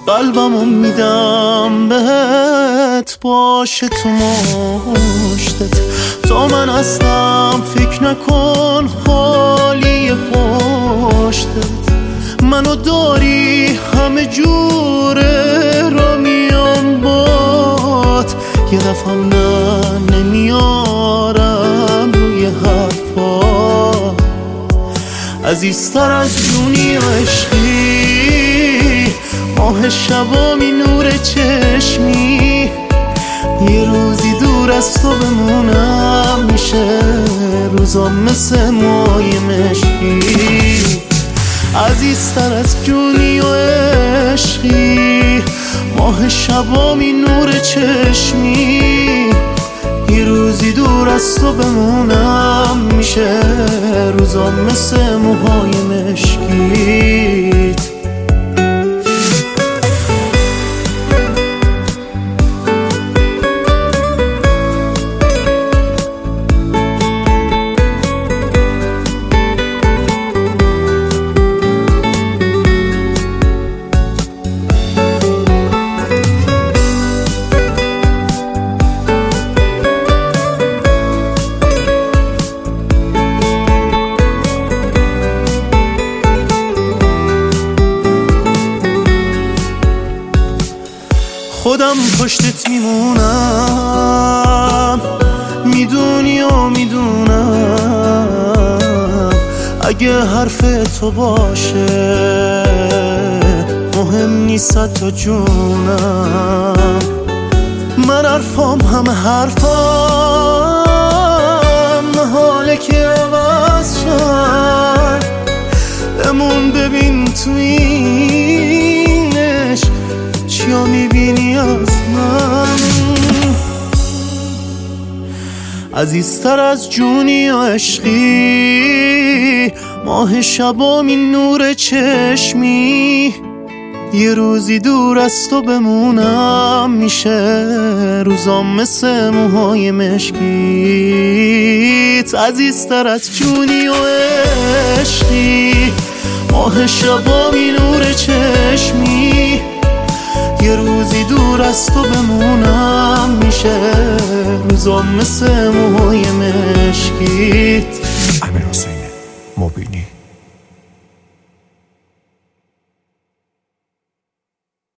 قلبمو میدم بهت، باشه تو مشتت. تا من هستم فکر نکن خالی پشتت. منو داری همه جوره را میام بات، یه دفعم نه نمیارم روی حرفا. عزیزتر از جونی و عشقی، ماه شبامی نور چشمی. یه روزی دور از تو بمونم، میشه روزا مثل مای مشکی. عزیزتر از جونی و عشقی، ماه شبامی نور چشمی. یه روزی دور از تو بمونم، میشه روزا مثل موهای مشکیت. خودم پشتت میمونم، میدونی و میدونم. اگه حرف تو باشه مهم نیست تو جونم. من حرفام همه حرفام، حاله که عوض شد. بمون ببین تو اینش چیا میبینی از من. عزیزتر از جونی و عشقی، ماه شبامی نور چشمی. یه روزی دور از تو بمونم، میشه روزام مثل موهای مشکیت. عزیزتر از جونی و عشقی، ماه شبامی نور چشمی. یه روزی دور از تو بمونم، میشه روزام مثل موهای مشکیت. امیرحسین مبینی.